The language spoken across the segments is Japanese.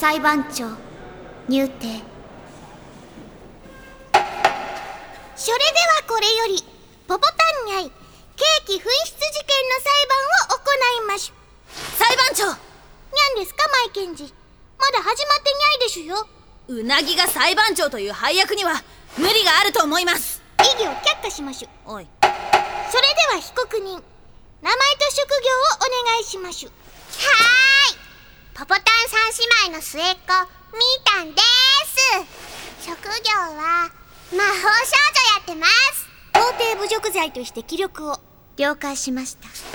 裁判長入廷。それではこれよりポポタンニャイケーキ紛失事件の裁判を行いましゅ。 裁判長、 にゃんですかマイケンジ。まだ始まってにゃいでしゅよ。 うなぎが裁判長という配役には無理があると思います。 異議を却下しましゅ。 おい、 それでは被告人、名前と職業をお願いしましゅ。はーい、ポポタン三姉妹の末っ子みーたんです。職業は魔法少女やってます。法廷侮辱罪として記録を了解しました。なんで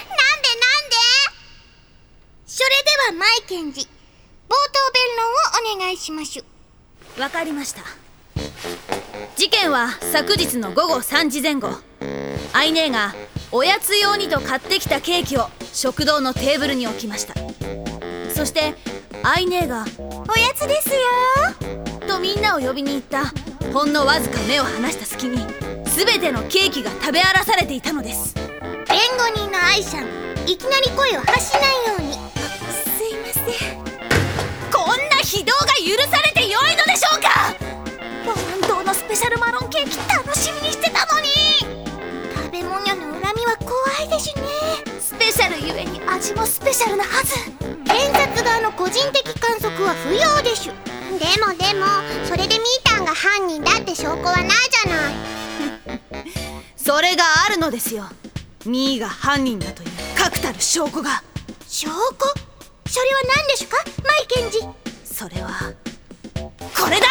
それではマイケンジ、冒頭弁論をお願いしましゅ。 わかりました。事件は昨日の午後3時前後、アイネーがおやつ用にと買ってきたケーキを食堂のテーブルに置きました。そしてアイネーがおやつですよとみんなを呼びに行ったほんのわずか目を離した隙に全てのケーキが食べ荒らされていたのです。 弁護人のアイさん、いきなり声を発しないように。すいません。 こんな非道が許されてよいのでしょうか。 本当のスペシャルマロンケーキ楽しみにしてたのに。食べ物の恨みは怖いでしゅね。 スペシャルゆえに味もスペシャルなはず。 検察側の個人的観測は不要でしゅ。でもそれでミータンが犯人だって証拠はないじゃない。 それがあるのですよ。ミーが犯人だという確たる証拠が。 証拠？それは何でしゅかマイケンジ。 それはこれだ。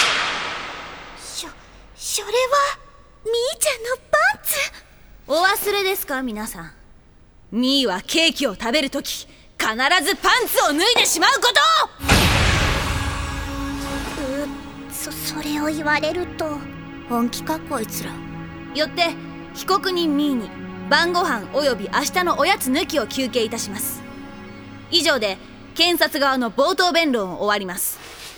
それはミーちゃんのパンツ。 お忘れですか皆さん。ミーはケーキを食べるとき必ずパンツを脱いでしまうことを。それを言われると。本気かこいつら。 よって被告人ミーに晩ご飯および明日のおやつ抜きを求刑いたします。以上で検察側の冒頭弁論を終わります。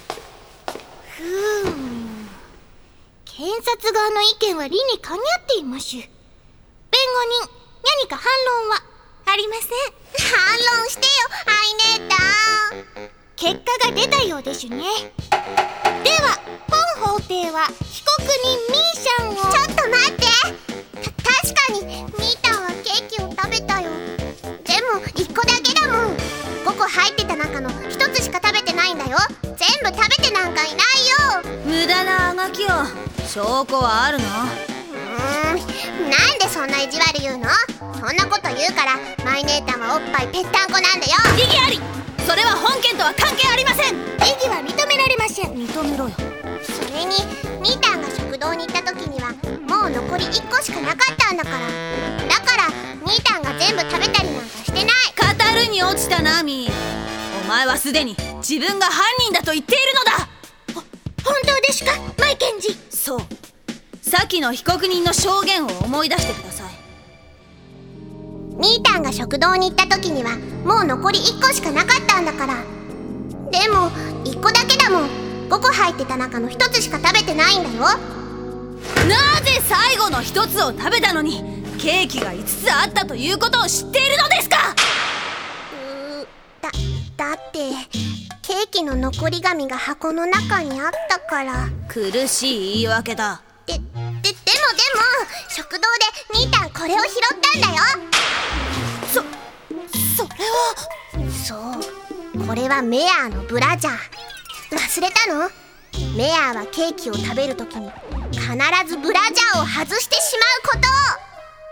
検察側の意見は理にかみ合っていましゅ。弁護人、何か反論はありません。反論してよアイネーター。結果が出たようでしゅね。では本法廷は被告人ミーシャンを。ちょっと待って。確かにミータンはケーキを食べたよ。でも1個だけだもん。5個入ってた中の1つしか食べてないんだよ。全部食べてなんかいないよ。 無駄なあがきを。証拠はあるの？ なんでそんな意地悪言うの？そんなこと言うからマイネータンはおっぱいぺったんこなんだよ。 異議あり。それは本件とは関係ありません。 異議は認められません。 認めろよ。 それにミータンが食堂に行った時にはもう残り1個しかなかったんだから。だからミータンが全部食べたりなんかしてない。 語るに落ちたなミー。お前はすでに自分が犯人だと言っているのだ。 本当ですかマイケンジ。 そう、さっきの被告人の証言を思い出してください。 ミータンが食堂に行った時にはもう残り1個しかなかったんだから。でも1個だけだもん。5個入ってた中の1つしか食べてないんだよ。 なぜ最後の1つを食べたのにケーキが5つあったということを知っているのですか？ だってケーキの残り紙が箱の中にあったから。 苦しい言い訳だ。 でも食堂でミータンこれを拾ったんだよ。 それは。 そう、これはメアーのブラジャー。忘れたの？メアーはケーキを食べるときに必ずブラジャーを外してしまうこと。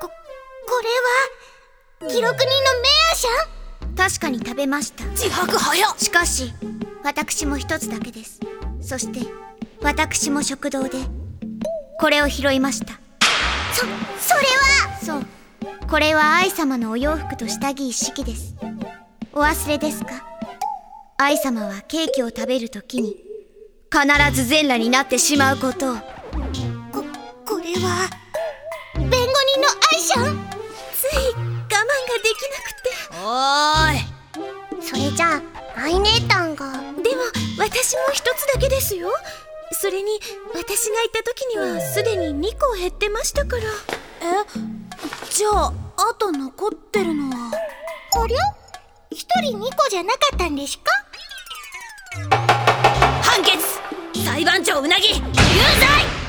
これは記録人のメアーシャン？確かに食べました。 自白早っ。 しかし私も1つだけです。そして私も食堂でこれを拾いました。それは。そう、これは愛様のお洋服と下着一式です。お忘れですか？愛様はケーキを食べるときに必ず全裸になってしまうことを。これは弁護人の愛シャン。つい我慢ができなくて。 おーい。 それじゃあアイネータンが。でも私も1つだけですよ。それに私が行った時にはすでに2個減ってましたから。 じゃああと残ってるのは。 ありゃ？1人2個じゃなかったんですか？ 判決。裁判長うなぎ有罪。